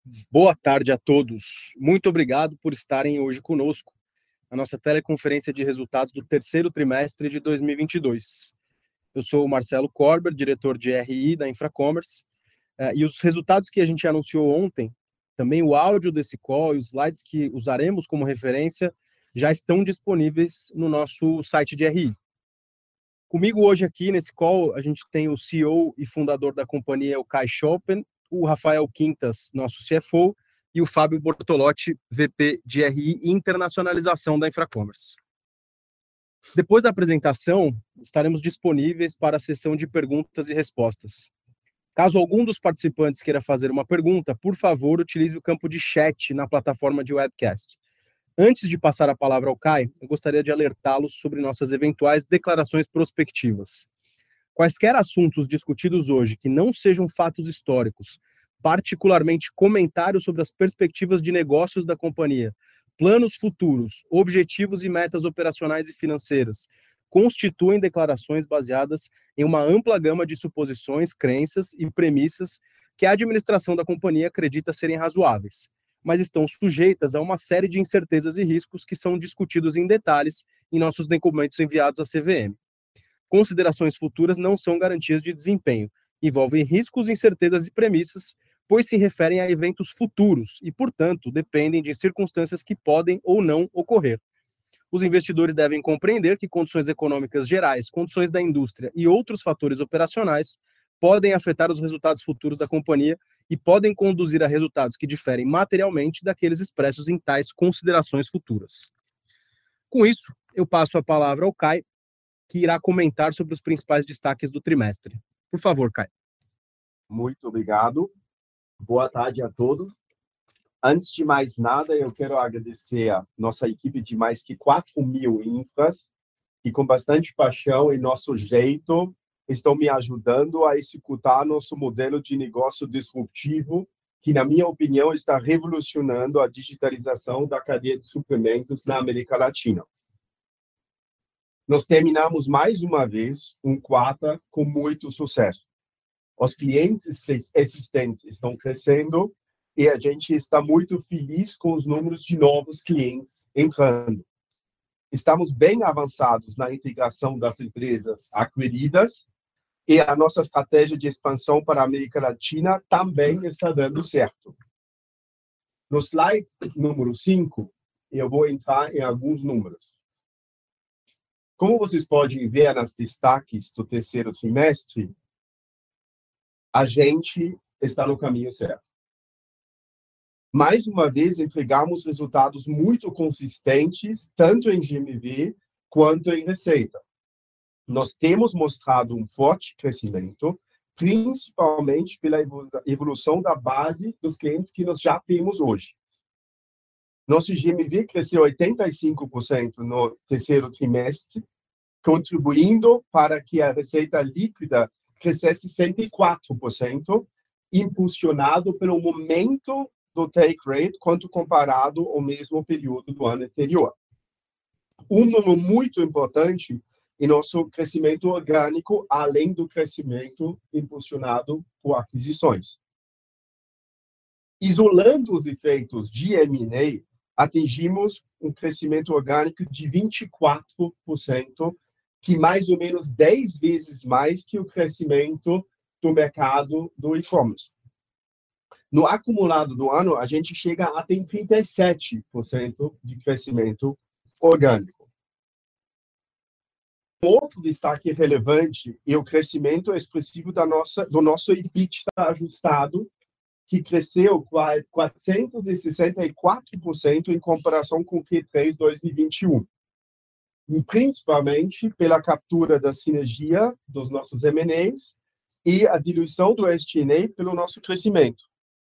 Boa tarde a todos. Muito obrigado por estarem hoje conosco na nossa teleconferência de resultados do terceiro trimestre de 2022. Eu sou o Marcelo Corber, diretor de RI da Infracommerce, e os resultados que a gente anunciou ontem, também o áudio desse call e os slides que usaremos como referência já estão disponíveis no nosso site de RI. Comigo hoje aqui nesse call, a gente tem o CEO e fundador da companhia, o Kai Schoppen, o Rafael Quintas, nosso CFO, e o Fábio Bortolotti, VP de RI e Internacionalização da Infracommerce. Depois da apresentação, estaremos disponíveis para a sessão de perguntas e respostas. Caso algum dos participantes queira fazer uma pergunta, por favor, utilize o campo de chat na plataforma de webcast. Antes de passar a palavra ao Kai, eu gostaria de alertá-los sobre nossas eventuais declarações prospectivas. Quaisquer assuntos discutidos hoje que não sejam fatos históricos, particularmente comentários sobre as perspectivas de negócios da companhia, planos futuros, objetivos e metas operacionais e financeiras, constituem declarações baseadas em uma ampla gama de suposições, crenças e premissas que a administração da companhia acredita serem razoáveis, mas estão sujeitas a uma série de incertezas e riscos que são discutidos em detalhes em nossos documentos enviados à CVM. Considerações futuras não são garantias de desempenho, envolvem riscos, incertezas e premissas, pois se referem a eventos futuros e, portanto, dependem de circunstâncias que podem ou não ocorrer. Os investidores devem compreender que condições econômicas gerais, condições da indústria e outros fatores operacionais podem afetar os resultados futuros da companhia e podem conduzir a resultados que diferem materialmente daqueles expressos em tais considerações futuras. Com isso, eu passo a palavra ao Kai, que irá comentar sobre os principais destaques do trimestre. Por favor, Kai. Muito obrigado. Boa tarde a todos. Antes de mais nada, eu quero agradecer a nossa equipe de mais que 4.000 infras, que com bastante paixão e nosso jeito estão me ajudando a executar nosso modelo de negócio disruptivo, que, na minha opinião, está revolucionando a digitalização da cadeia de suprimentos na América Latina. Nós terminamos mais uma vez um quarto com muito sucesso. Os clientes existentes estão crescendo e a gente está muito feliz com os números de novos clientes entrando. Estamos bem avançados na integração das empresas acquiridas e a nossa estratégia de expansão para a América Latina também está dando certo. No slide número 5, eu vou entrar em alguns números. Como vocês podem ver nas destaques do terceiro trimestre, a gente está no caminho certo. Mais uma vez, entregamos resultados muito consistentes, tanto em GMV quanto em receita. Nós temos mostrado um forte crescimento, principalmente pela evolução da base dos clientes que nós já temos hoje. Nosso GMV cresceu 85% no terceiro trimestre, contribuindo para que a receita líquida crescesse 104%, impulsionado pelo aumento do take rate quanto comparado ao mesmo período do ano anterior. Um número muito importante em nosso crescimento orgânico, além do crescimento impulsionado por aquisições. Isolando os efeitos de M&A, atingimos um crescimento orgânico de 24%, que mais ou menos 10 vezes mais que o crescimento do mercado do e-commerce. No acumulado do ano, a gente chega a ter 37% de crescimento orgânico. Outro destaque relevante é o crescimento expressivo do nosso EBITDA ajustado, que cresceu 464% em comparação com o Q3 2021. E principalmente pela captura da sinergia dos nossos M&As e a diluição do SG&A pelo nosso crescimento.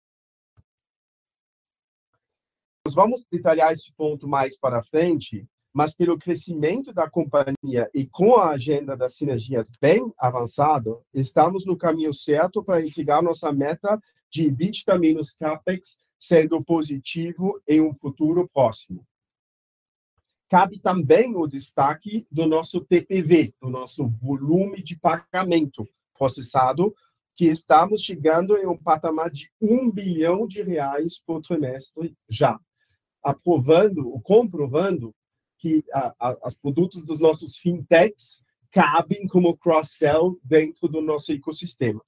Nós vamos detalhar esse ponto mais para frente, mas pelo crescimento da companhia e com a agenda das sinergias bem avançada, estamos no caminho certo para entregar nossa meta de EBITDA menos CAPEX sendo positivo em um futuro próximo. Cabe também o destaque do nosso TPV, do nosso volume de pagamento processado, que estamos chegando em um patamar de R$ 1 bilhão por trimestre já, comprovando que os produtos dos nossos fintechs cabem como cross-sell dentro do nosso ecossistema.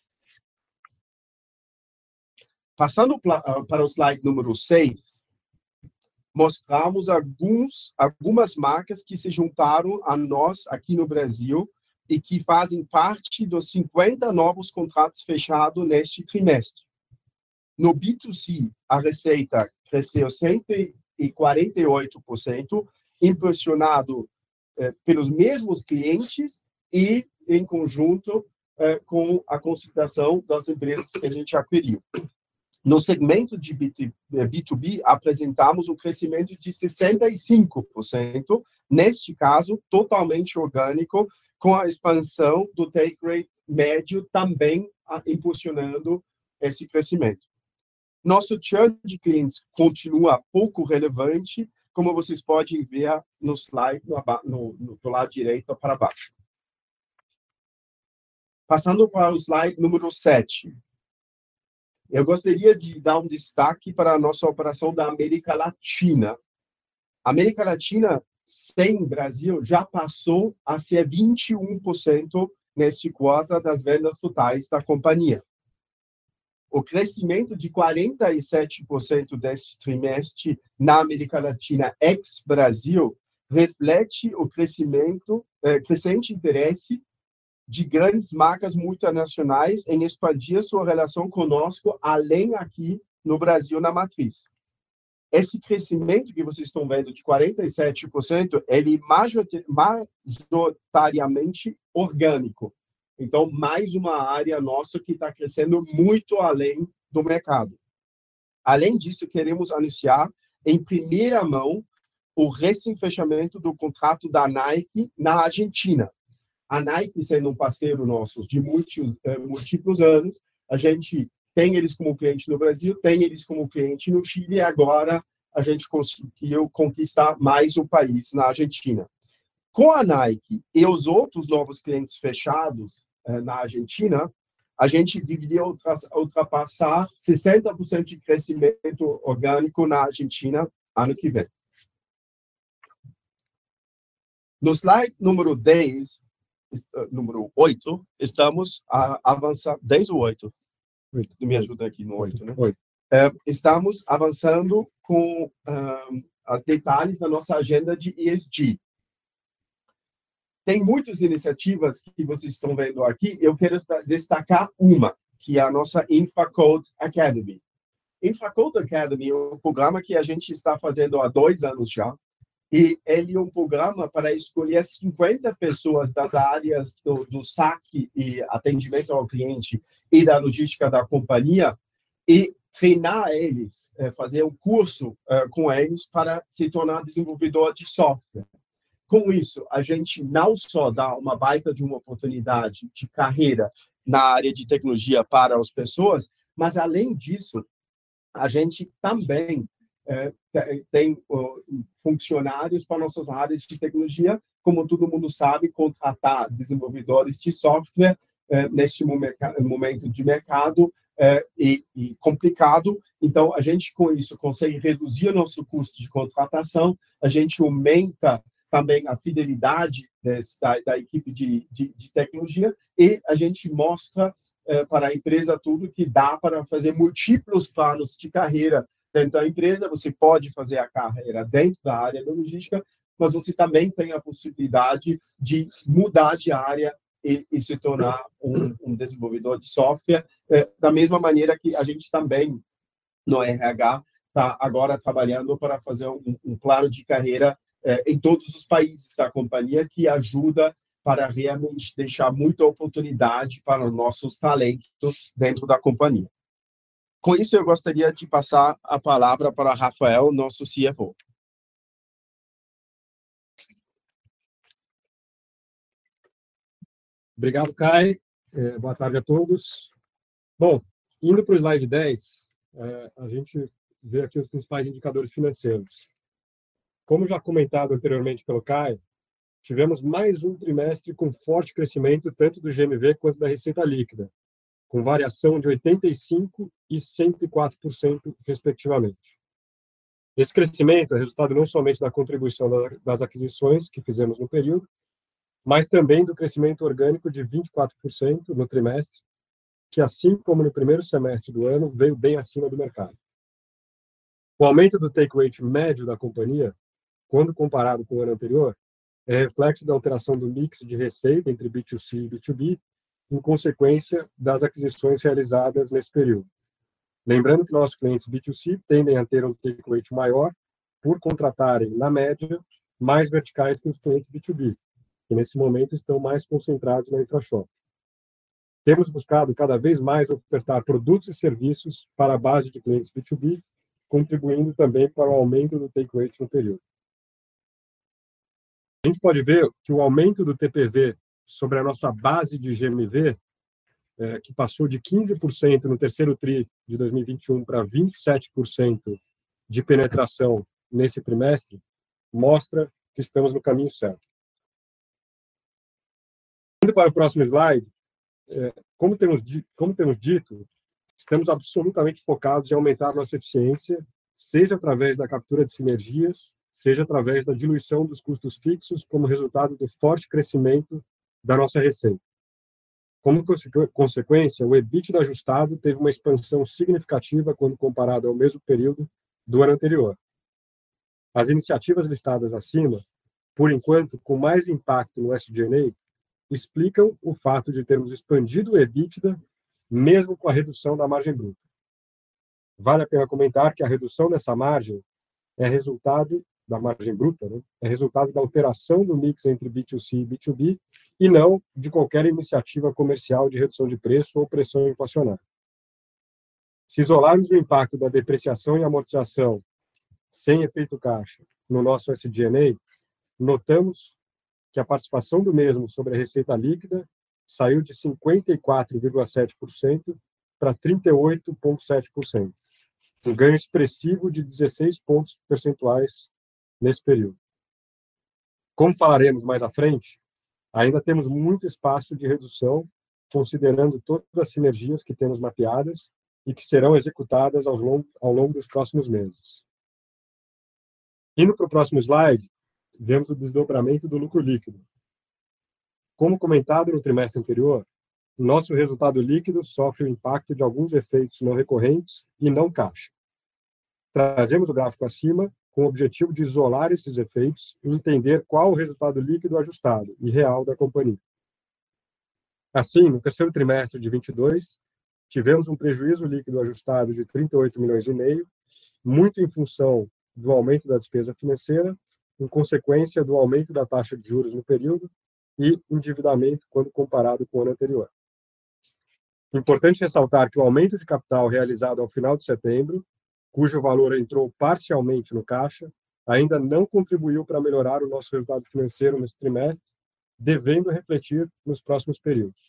Passando para o slide número 6, mostramos algumas marcas que se juntaram a nós aqui no Brasil e que fazem parte dos 50 novos contratos fechados neste trimestre. No B2C, a receita cresceu 148%, impressionado pelos mesmos clientes e em conjunto com a concentração das empresas que a gente adquiriu. No segmento de B2B, apresentamos um crescimento de 65%, neste caso, totalmente orgânico, com a expansão do take rate médio também impulsionando esse crescimento. Nosso churn de clientes continua pouco relevante, como vocês podem ver no slide do lado direito para baixo. Passando para o slide número 7. Eu gostaria de dar um destaque para a nossa operação da América Latina. A América Latina, sem Brasil, já passou a ser 21% neste quarto das vendas totais da companhia. O crescimento de 47% deste trimestre na América Latina ex-Brasil reflete o crescente interesse de grandes marcas multinacionais em expandir sua relação conosco, além aqui no Brasil, na matriz. Esse crescimento que vocês estão vendo de 47%, ele é majoritariamente orgânico. Então, mais uma área nossa que está crescendo muito além do mercado. Além disso, queremos anunciar em primeira mão o recém-fechamento do contrato da Nike na Argentina. A Nike, sendo um parceiro nosso de múltiplos anos, a gente tem eles como cliente no Brasil, tem eles como cliente no Chile, e agora a gente conseguiu conquistar mais um país na Argentina. Com a Nike e os outros novos clientes fechados na Argentina, a gente deveria ultrapassar 60% de crescimento orgânico na Argentina ano que vem. No slide número 10, número 8, estamos avançando, 10 ou 8? Me ajuda aqui no 8, né? 8. Estamos avançando com os detalhes da nossa agenda de ESG. Tem muitas iniciativas que vocês estão vendo aqui. Eu quero destacar uma, que é a nossa InfraCode Academy. InfraCode Academy é um programa que a gente está fazendo há 2 anos já. E ele é um programa para escolher 50 pessoas das áreas do saque e atendimento ao cliente e da logística da companhia e treinar eles, fazer um curso com eles para se tornar desenvolvedor de software. Com isso, a gente não só dá uma baita de uma oportunidade de carreira na área de tecnologia para as pessoas, mas, além disso, a gente também tem funcionários para nossas áreas de tecnologia. Como todo mundo sabe, contratar desenvolvedores de software neste momento de mercado e complicado. Então, a gente, com isso, consegue reduzir o nosso custo de contratação, a gente aumenta também a fidelidade da equipe de tecnologia e a gente mostra para a empresa tudo que dá para fazer múltiplos planos de carreira dentro da empresa. Você pode fazer a carreira dentro da área da logística, mas você também tem a possibilidade de mudar de área e se tornar um desenvolvedor de software, da mesma maneira que a gente também, no RH, está agora trabalhando para fazer um plano de carreira em todos os países da companhia, que ajuda para realmente deixar muita oportunidade para os nossos talentos dentro da companhia. Com isso, eu gostaria de passar a palavra para Rafael, nosso CFO. Obrigado, Kai. Boa tarde a todos. Bom, indo para o slide 10, a gente vê aqui os principais indicadores financeiros. Como já comentado anteriormente pelo Kai, tivemos mais um trimestre com forte crescimento tanto do GMV quanto da receita líquida. com variação de 85% e 104%, respectivamente. Esse crescimento é resultado não somente da contribuição das aquisições que fizemos no período, mas também do crescimento orgânico de 24% no trimestre, que, assim como no primeiro semestre do ano, veio bem acima do mercado. O aumento do take rate médio da companhia, quando comparado com o ano anterior, é reflexo da alteração do mix de receita entre B2C e B2B, em consequência das aquisições realizadas nesse período. Lembrando que nossos clientes B2C tendem a ter um take rate maior por contratarem, na média, mais verticais que os clientes B2B, que nesse momento estão mais concentrados na InfraShop. Temos buscado cada vez mais ofertar produtos e serviços para a base de clientes B2B, contribuindo também para o aumento do take rate no período. A gente pode ver que o aumento do TPV sobre a nossa base de GMV, que passou de 15% no terceiro TRI de 2021 para 27% de penetração nesse trimestre, mostra que estamos no caminho certo. Indo para o próximo slide, como temos dito, estamos absolutamente focados em aumentar nossa eficiência, seja através da captura de sinergias, seja através da diluição dos custos fixos como resultado do forte crescimento da nossa receita. Como consequência, o EBITDA ajustado teve uma expansão significativa quando comparado ao mesmo período do ano anterior. As iniciativas listadas acima, por enquanto, com mais impacto no SG&A, explicam o fato de termos expandido o EBITDA, mesmo com a redução da margem bruta. Vale a pena comentar que a redução dessa margem é resultado da margem bruta, né? É resultado da alteração do mix entre B2C e B2B e não de qualquer iniciativa comercial de redução de preço ou pressão inflacionária. Se isolarmos o impacto da depreciação e amortização sem efeito caixa no nosso SG&A, notamos que a participação do mesmo sobre a receita líquida saiu de 54,7% para 38,7%, um ganho expressivo de 16 pontos percentuais nesse período. Como falaremos mais à frente, ainda temos muito espaço de redução, considerando todas as sinergias que temos mapeadas e que serão executadas ao longo dos próximos meses. Indo para o próximo slide, vemos o desdobramento do lucro líquido. Como comentado no trimestre anterior, nosso resultado líquido sofre o impacto de alguns efeitos não recorrentes e não caixa. Trazemos o gráfico acima com o objetivo de isolar esses efeitos e entender qual o resultado líquido ajustado e real da companhia. Assim, no terceiro trimestre de 22, tivemos um prejuízo líquido ajustado de 38 milhões e meio, muito em função do aumento da despesa financeira, em consequência do aumento da taxa de juros no período e endividamento quando comparado com o ano anterior. Importante ressaltar que o aumento de capital realizado ao final de setembro, cujo valor entrou parcialmente no caixa, ainda não contribuiu para melhorar o nosso resultado financeiro nesse trimestre, devendo refletir nos próximos períodos.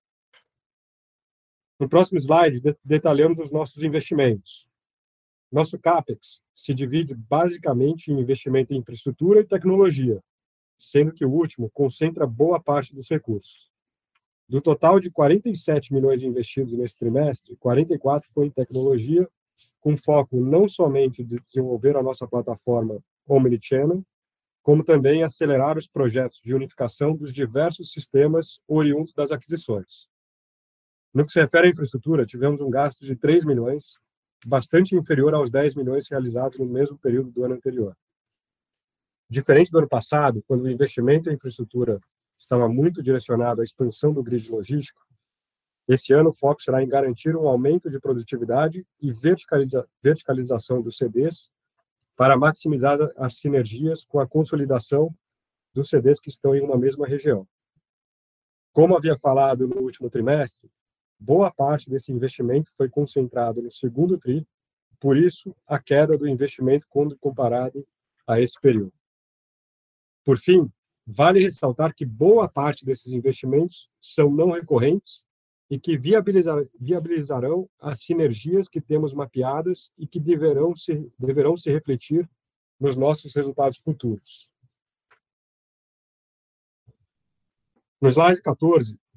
No próximo slide, detalhamos os nossos investimentos. Nosso CAPEX se divide basicamente em investimento em infraestrutura e tecnologia, sendo que o último concentra boa parte dos recursos. Do total de 47 milhões investidos nesse trimestre, 44 foi em tecnologia, com foco não somente de desenvolver a nossa plataforma Omnichannel, como também acelerar os projetos de unificação dos diversos sistemas oriundos das aquisições. No que se refere à infraestrutura, tivemos um gasto de 3 milhões, bastante inferior aos 10 milhões realizados no mesmo período do ano anterior. Diferente do ano passado, quando o investimento em infraestrutura estava muito direcionado à expansão do grid logístico, esse ano o foco será em garantir um aumento de produtividade e verticalização dos CDs para maximizar as sinergias com a consolidação dos CDs que estão em uma mesma região. Como havia falado no último trimestre, boa parte desse investimento foi concentrado no segundo TRI, por isso a queda do investimento quando comparado a esse período. Por fim, vale ressaltar que boa parte desses investimentos são não recorrentes e que viabilizarão as sinergias que temos mapeadas e que deverão se refletir nos nossos resultados futuros. No slide 14,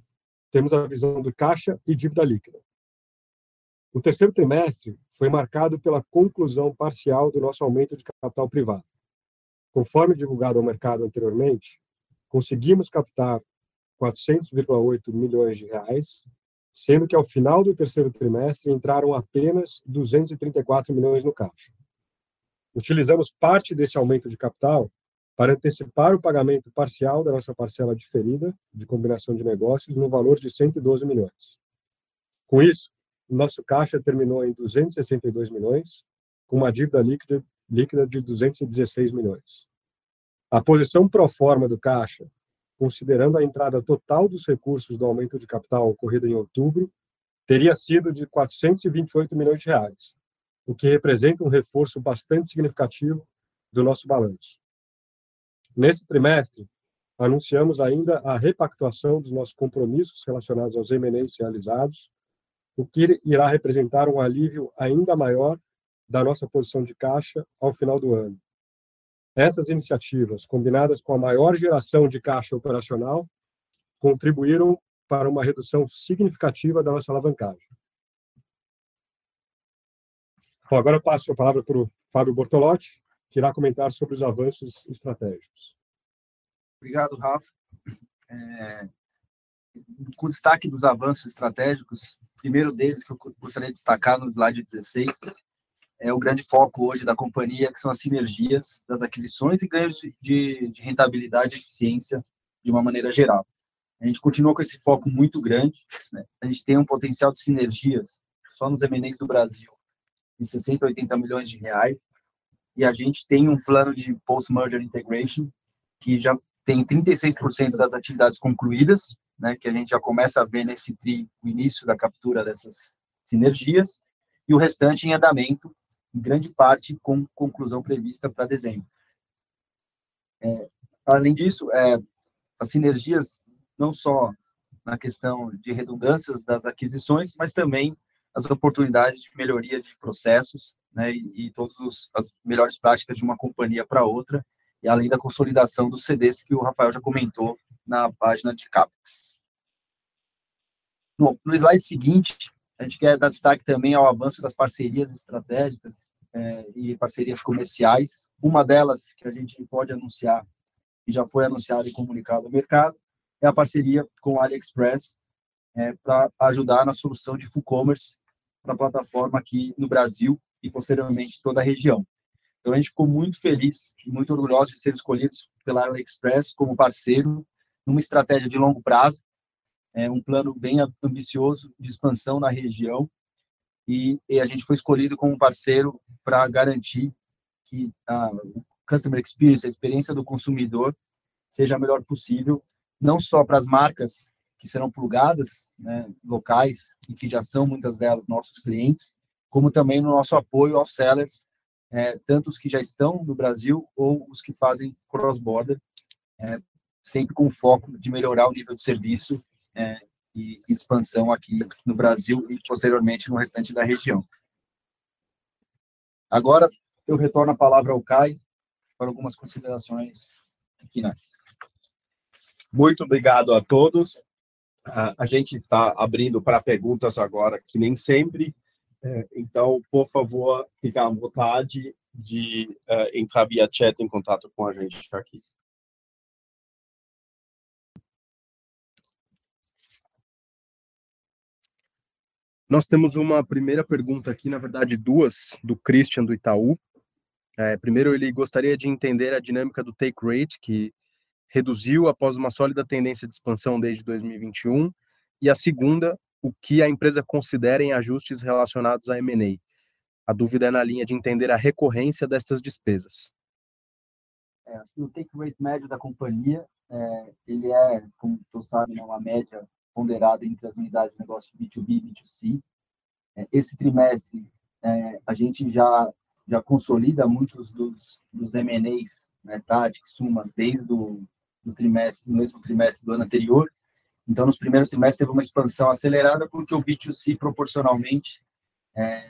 temos a visão do caixa e dívida líquida. O terceiro trimestre foi marcado pela conclusão parcial do nosso aumento de capital privado. Conforme divulgado ao mercado anteriormente, conseguimos captar 400,8 milhões de reais, sendo que ao final do terceiro trimestre entraram apenas 234 milhões no caixa. Utilizamos parte desse aumento de capital para antecipar o pagamento parcial da nossa parcela diferida de combinação de negócios no valor de 112 milhões. Com isso, nosso caixa terminou em 262 milhões, com uma dívida líquida de 216 milhões. A posição pro forma do caixa, considerando a entrada total dos recursos do aumento de capital ocorrido em outubro, teria sido de 428 milhões de reais, o que representa um reforço bastante significativo do nosso balanço. Nesse trimestre, anunciamos ainda a repactuação dos nossos compromissos relacionados aos M&As realizados, o que irá representar um alívio ainda maior da nossa posição de caixa ao final do ano. Essas iniciativas, combinadas com a maior geração de caixa operacional, contribuíram para uma redução significativa da nossa alavancagem. Bom, agora eu passo a palavra para o Fábio Bortolotti, que irá comentar sobre os avanços estratégicos. Obrigado, Rafa. Com destaque dos avanços estratégicos, o primeiro deles que eu gostaria de destacar no slide 16 é o grande foco hoje da companhia, que são as sinergias das aquisições e ganhos de rentabilidade e eficiência de uma maneira geral. A gente continua com esse foco muito grande, né? A gente tem um potencial de sinergias só nos M&As do Brasil de 60 a 80 milhões de reais, e a gente tem um plano de post-merger integration que já tem 36% das atividades concluídas, né, que a gente já começa a ver nesse TRI o início da captura dessas sinergias, e o restante em andamento, em grande parte com conclusão prevista para dezembro. Além disso, as sinergias não só na questão de redundâncias das aquisições, mas também as oportunidades de melhoria de processos, né, e todas as melhores práticas de uma companhia para outra, e além da consolidação dos CDs que o Rafael já comentou na página de CAPEX. Bom, no slide seguinte, a gente quer dar destaque também ao avanço das parcerias estratégicas e parcerias comerciais. Uma delas que a gente pode anunciar, que já foi anunciada e comunicada ao mercado, é a parceria com a AliExpress para ajudar na solução de full commerce para a plataforma aqui no Brasil e, posteriormente, toda a região. Então, a gente ficou muito feliz e muito orgulhoso de ser escolhidos pela AliExpress como parceiro numa estratégia de longo prazo, um plano bem ambicioso de expansão na região, e a gente foi escolhido como parceiro para garantir que o Customer Experience, a experiência do consumidor, seja a melhor possível, não só para as marcas que serão plugadas, né, locais, e que já são, muitas delas, nossos clientes, como também no nosso apoio aos sellers, tanto os que já estão no Brasil ou os que fazem cross-border, sempre com o foco de melhorar o nível de serviço e expansão aqui no Brasil e, posteriormente, no restante da região. Agora, eu retorno a palavra ao Caio para algumas considerações finais. Muito obrigado a todos. A gente está abrindo para perguntas agora, que nem sempre. Então, por favor, fique à vontade de entrar via chat em contato com a gente aqui. Nós temos uma primeira pergunta aqui, na verdade duas, do Christian, do Itaú. Primeiro, ele gostaria de entender a dinâmica do take rate, que reduziu após uma sólida tendência de expansão desde 2021, e a segunda, o que a empresa considera em ajustes relacionados a M&A. A dúvida é na linha de entender a recorrência dessas despesas. O take rate médio da companhia, ele como tu sabe, uma média ponderada entre as unidades de negócio B2B e B2C. Esse trimestre, a gente já consolida muitos dos M&As, né, Tactic, Suma, desde o mesmo trimestre do ano anterior. Então, nos primeiros trimestres, teve uma expansão acelerada, porque o B2C, proporcionalmente,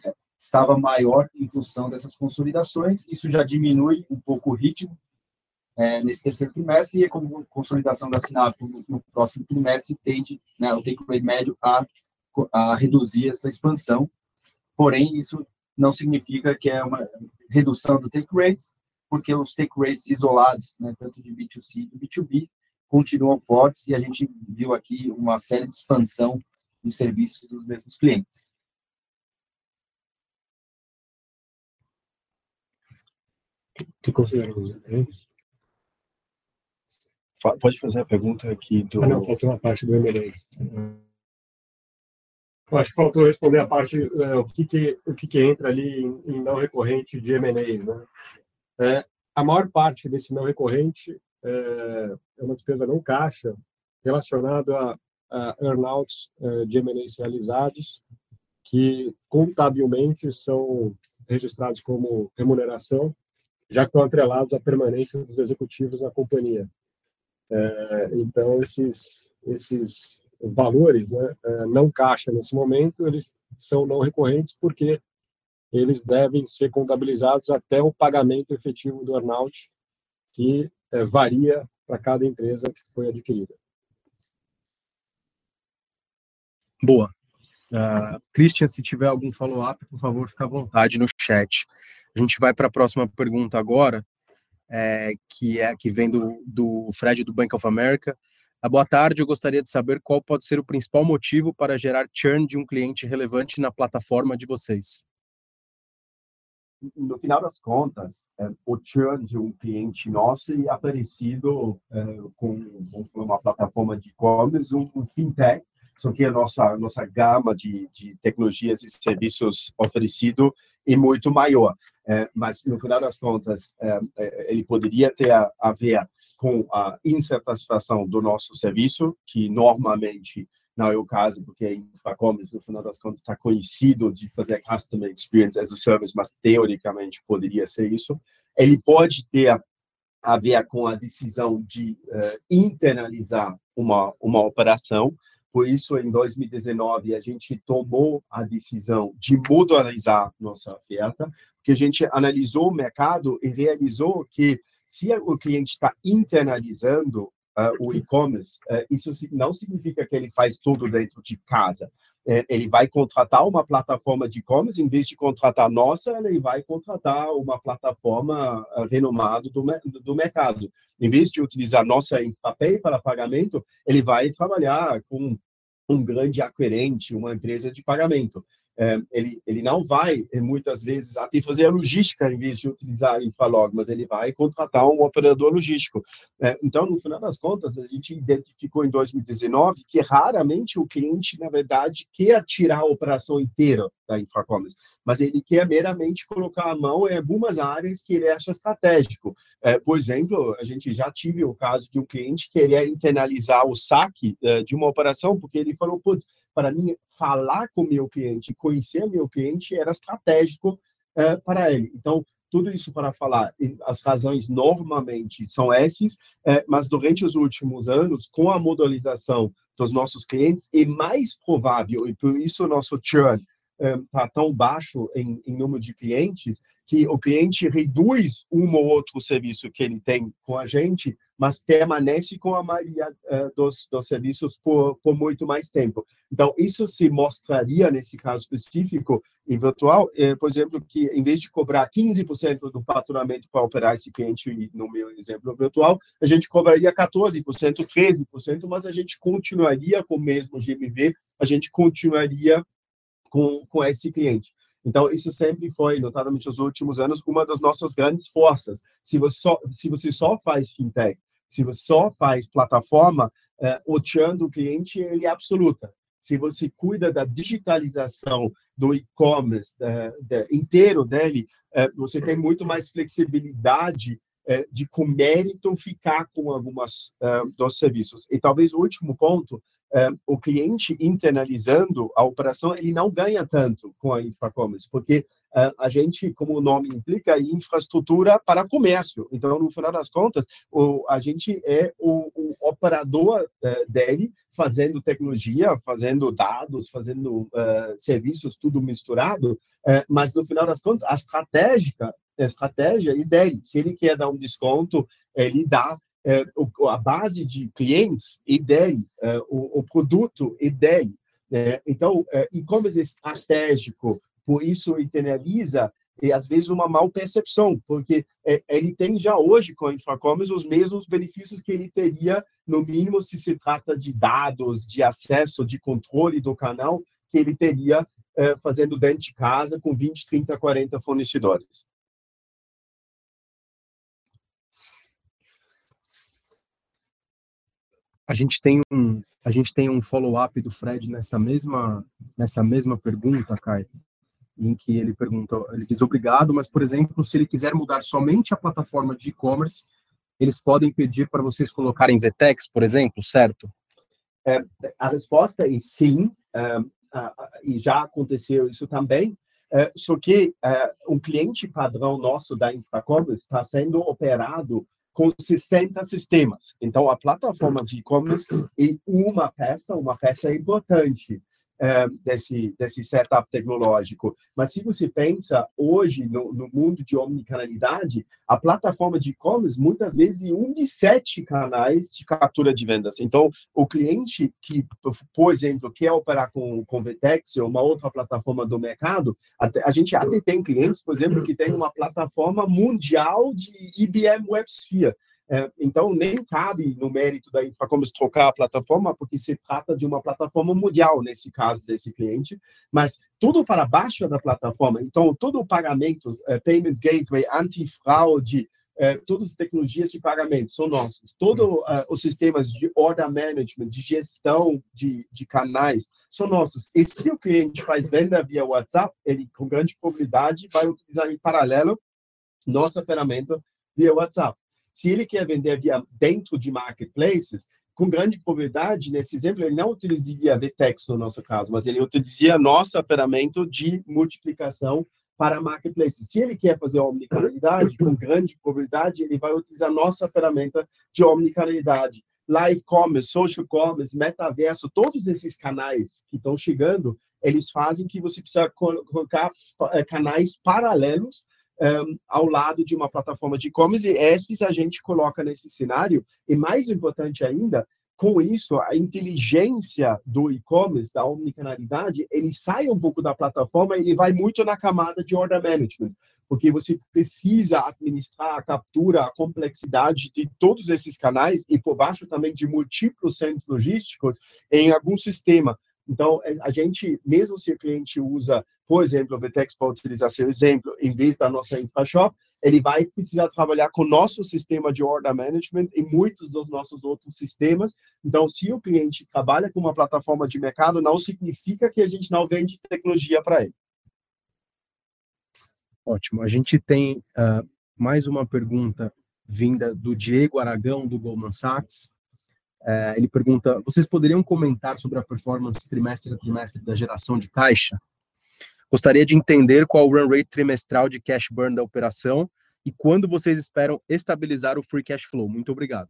estava maior em função dessas consolidações. Isso já diminui um pouco o ritmo, nesse terceiro trimestre, e com consolidação da Sinap no próximo trimestre, tende, né, o take rate médio a reduzir essa expansão. Porém, isso não significa que é uma redução do take rate, porque os take rates isolados, né, tanto de B2C e B2B, continuam fortes, e a gente viu aqui uma série de expansão dos serviços dos mesmos clientes. Que consideram os clientes? Pode fazer a pergunta aqui do... Não, faltou uma parte do M&A. Eu acho que faltou responder a parte, o que entra ali em não recorrente de M&A, né? A maior parte desse não recorrente é uma despesa não caixa relacionada a earnouts de M&As realizados, que contabilmente são registrados como remuneração, já que estão atrelados à permanência dos executivos na companhia. Então, esses valores, né, não caixa nesse momento, eles são não recorrentes porque eles devem ser contabilizados até o pagamento efetivo do earnout, que varia para cada empresa que foi adquirida. Boa. Christian, se tiver algum follow-up, por favor, fica à vontade no chat. A gente vai para a próxima pergunta agora, que vem do Fred, do Bank of America. Boa tarde, eu gostaria de saber qual pode ser o principal motivo para gerar churn de um cliente relevante na plataforma de vocês. No final das contas, o churn de um cliente nosso é aparecido com uma plataforma de e-commerce, um fintech, só que a nossa gama de tecnologias e serviços oferecido é muito maior. Mas, no final das contas, ele poderia ter a ver com a insatisfação do nosso serviço, que normalmente não é o caso, porque a Infracommerce, no final das contas, está conhecido de fazer Customer Experience as a Service, mas teoricamente poderia ser isso. Ele pode ter a ver com a decisão de internalizar uma operação. Por isso, em 2019, a gente tomou a decisão de modularizar nossa oferta, porque a gente analisou o mercado e realizou que se o cliente está internalizando o e-commerce, isso não significa que ele faz tudo dentro de casa. Ele vai contratar uma plataforma de e-commerce, em vez de contratar nossa, ele vai contratar uma plataforma renomada do mercado. Em vez de utilizar nossa InfraPay para pagamento, ele vai trabalhar com um grande acquirente, uma empresa de pagamento. Ele não vai, muitas vezes, até fazer a logística em vez de utilizar a Infralog, mas ele vai contratar um operador logístico. Então, no final das contas, a gente identificou em 2019 que raramente o cliente, na verdade, quer tirar a operação inteira da Infracommerce, mas ele quer meramente colocar a mão em algumas áreas que ele acha estratégico. Por exemplo, a gente já tive o caso de um cliente que queria internalizar o saque de uma operação, porque ele falou, putz, para mim, falar com o meu cliente, conhecer o meu cliente era estratégico para ele. Então, tudo isso para falar, as razões normalmente são essas, mas durante os últimos anos, com a modalização dos nossos clientes, é mais provável, e por isso o nosso churn está tão baixo em número de clientes, que o cliente reduz um ou outro serviço que ele tem com a gente, mas permanece com a maioria dos serviços por muito mais tempo. Então, isso se mostraria, nesse caso específico, em virtual, por exemplo, que em vez de cobrar 15% do faturamento para operar esse cliente, no meu exemplo virtual, a gente cobraria 14%, 13%, mas a gente continuaria com o mesmo GMV, a gente continuaria com esse cliente. Então, isso sempre foi, notadamente nos últimos anos, uma das nossas grandes forças. Se você só faz fintech, se você só faz plataforma, o churn do cliente ele é absoluta. Se você cuida da digitalização do e-commerce inteiro dele, você tem muito mais flexibilidade de, com mérito, ficar com algumas dos serviços. E talvez o último ponto, o cliente internalizando a operação, ele não ganha tanto com a Infracommerce, porque a gente, como o nome implica, é infraestrutura para comércio. Então, no final das contas, a gente é o operador dele, fazendo tecnologia, fazendo dados, fazendo serviços, tudo misturado, mas no final das contas, a estratégia estratégia e dele. Se ele quer dar um desconto, ele dá a base de clientes e dele, o produto e dele. Então, e-commerce é estratégico, por isso internaliza e às vezes uma mal percepção, porque ele tem já hoje com a Infracommerce os mesmos benefícios que ele teria, no mínimo, se se trata de dados, de acesso, de controle do canal, que ele teria fazendo dentro de casa com 20, 30, 40 fornecedores. A gente tem um follow-up do Fred nessa mesma pergunta, Kai, em que ele pergunta, ele diz obrigado, mas, por exemplo, se ele quiser mudar somente a plataforma de e-commerce, eles podem pedir para vocês colocarem VTEX, por exemplo, certo? A resposta é sim, e já aconteceu isso também, só que um cliente padrão nosso da Infracommerce está sendo operado com 60 sistemas. Então, a plataforma de e-commerce é uma peça importante desse setup tecnológico. Mas se você pensa hoje no mundo de omnicanalidade, a plataforma de e-commerce muitas vezes é um de 7 canais de captura de vendas. Então, o cliente que, por exemplo, quer operar com VTEX ou uma outra plataforma do mercado, a gente até tem clientes, por exemplo, que tem uma plataforma mundial de IBM WebSphere. Então, nem cabe no mérito da Infracommerce trocar a plataforma, porque se trata de uma plataforma mundial, nesse caso desse cliente, mas tudo para baixo da plataforma. Então, todo o pagamento, Payment Gateway, antifraude, todas as tecnologias de pagamento são nossos. Todos os sistemas de order management, de gestão de canais, são nossos. E se o cliente faz venda via WhatsApp, ele, com grande probabilidade, vai utilizar em paralelo nossa ferramenta via WhatsApp. Se ele quer vender dentro de marketplaces, com grande probabilidade, nesse exemplo, ele não utilizaria VTEX no nosso caso, mas ele utilizaria nossa ferramenta de multiplicação para marketplaces. Se ele quer fazer omnicanalidade, com grande probabilidade, ele vai utilizar nossa ferramenta de omnicanalidade. Live commerce, social commerce, metaverso, todos esses canais que estão chegando, eles fazem que você precisa colocar canais paralelos ao lado de uma plataforma de e-commerce, e esses a gente coloca nesse cenário. E mais importante ainda, com isso, a inteligência do e-commerce, da omnicanalidade, ele sai um pouco da plataforma e ele vai muito na camada de order management, porque você precisa administrar a captura, a complexidade de todos esses canais e por baixo também de múltiplos centros logísticos em algum sistema. Então, a gente, mesmo se o cliente usa, por exemplo, o VTEX para utilizar seu exemplo, em vez da nossa InfraShop, ele vai precisar trabalhar com o nosso sistema de order management e muitos dos nossos outros sistemas. Então, se o cliente trabalha com uma plataforma de mercado, não significa que a gente não vende tecnologia para ele. Ótimo. A gente tem mais uma pergunta vinda do Diego Aragão, do Goldman Sachs. Ele pergunta, vocês poderiam comentar sobre a performance trimestre a trimestre da geração de caixa? Gostaria de entender qual o run rate trimestral de cash burn da operação e quando vocês esperam estabilizar o free cash flow. Muito obrigado.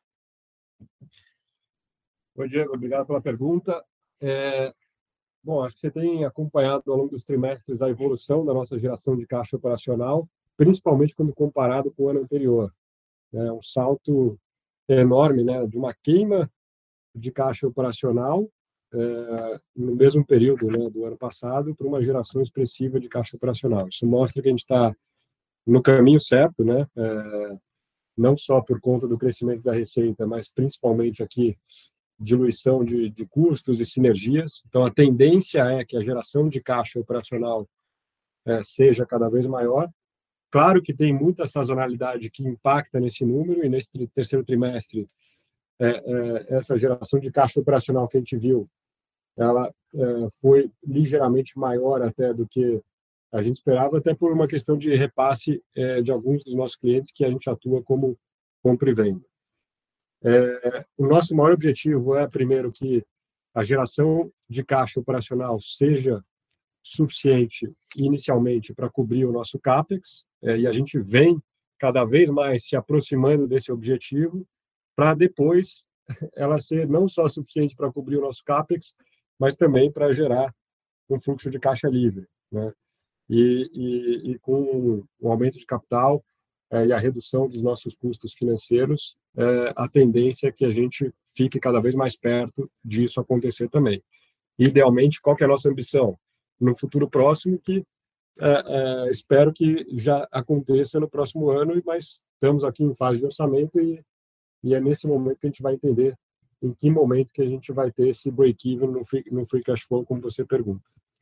Oi, Diego, obrigado pela pergunta. Bom, acho que você tem acompanhado ao longo dos trimestres a evolução da nossa geração de caixa operacional, principalmente quando comparado com o ano anterior. É um salto enorme, né, de uma queima de caixa operacional no mesmo período, né, do ano passado para uma geração expressiva de caixa operacional. Isso mostra que a gente está no caminho certo, né, não só por conta do crescimento da receita, mas principalmente aqui diluição de custos e sinergias. Então, a tendência é que a geração de caixa operacional seja cada vez maior. Claro que tem muita sazonalidade que impacta nesse número, e nesse terceiro trimestre, essa geração de caixa operacional que a gente viu, ela foi ligeiramente maior até do que a gente esperava, até por uma questão de repasse de alguns dos nossos clientes que a gente atua como compra e venda. O nosso maior objetivo é, primeiro, que a geração de caixa operacional seja suficiente inicialmente para cobrir o nosso CAPEX, e a gente vem cada vez mais se aproximando desse objetivo, para depois ela ser não só suficiente para cobrir o nosso CAPEX, mas também para gerar um fluxo de caixa livre, né? e com o aumento de capital e a redução dos nossos custos financeiros, a tendência é que a gente fique cada vez mais perto disso acontecer também. Idealmente, qual que é a nossa ambição? No futuro próximo, que espero que já aconteça no próximo ano, mas estamos aqui em fase de orçamento e é nesse momento que a gente vai entender em que momento que a gente vai ter esse break-even no free cash flow, como você pergunta.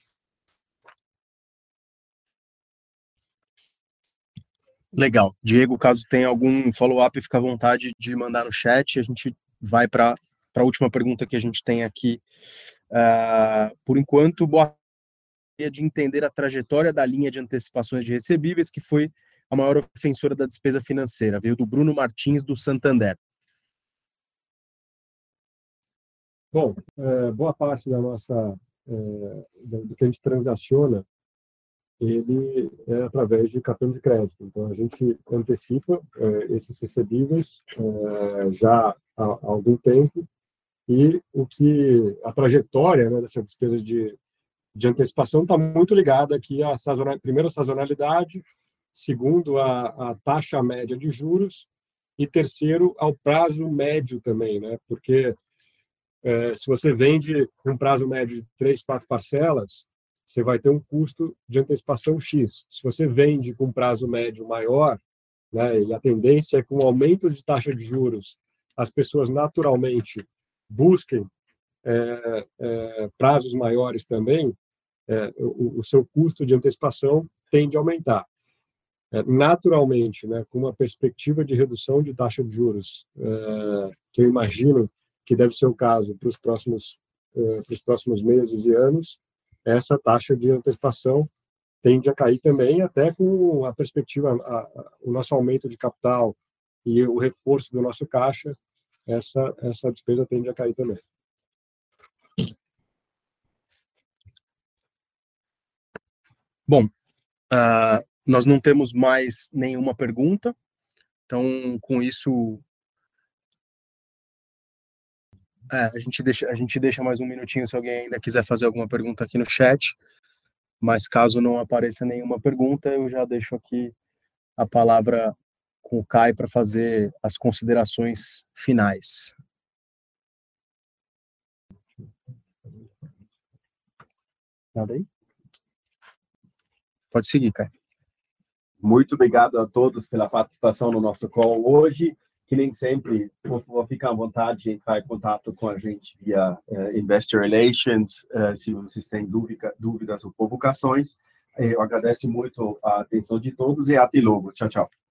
Legal. Diego, caso tenha algum follow-up, fica à vontade de mandar no chat. A gente vai para a última pergunta que a gente tem aqui. Por enquanto, boa de entender a trajetória da linha de antecipações de recebíveis, que foi a maior ofensora da despesa financeira. Veio do Bruno Martins, do Santander. Bom, boa parte da nossa do que a gente transaciona, ele é através de cartão de crédito. Então, a gente antecipa esses recebíveis já há algum tempo, e a trajetória, né, dessa despesa de antecipação está muito ligada aqui à primeiro, a sazonalidade, segundo, a taxa média de juros, e terceiro, ao prazo médio também, né? Porque se você vende um prazo médio de 3, 4 parcelas, você vai ter um custo de antecipação X. Se você vende com um prazo médio maior, né, e a tendência é que com o aumento de taxa de juros, as pessoas naturalmente busquem prazos maiores também, o seu custo de antecipação tende a aumentar. Naturalmente, né, com uma perspectiva de redução de taxa de juros, que eu imagino que deve ser o caso para os próximos meses e anos, essa taxa de antecipação tende a cair também, até com a perspectiva, o nosso aumento de capital e o reforço do nosso caixa, essa despesa tende a cair também. Bom, nós não temos mais nenhuma pergunta, então, com isso, a gente deixa mais um minutinho se alguém ainda quiser fazer alguma pergunta aqui no chat, mas caso não apareça nenhuma pergunta, eu já deixo aqui a palavra com o Kai para fazer as considerações finais. Nada aí? Pode seguir, Kai. Muito obrigado a todos pela participação no nosso call hoje. Que nem sempre, por favor, fiquem à vontade de entrar em contato com a gente via Investor Relations, se vocês têm dúvidas ou provocações. Eu agradeço muito a atenção de todos e até logo. Tchau, tchau.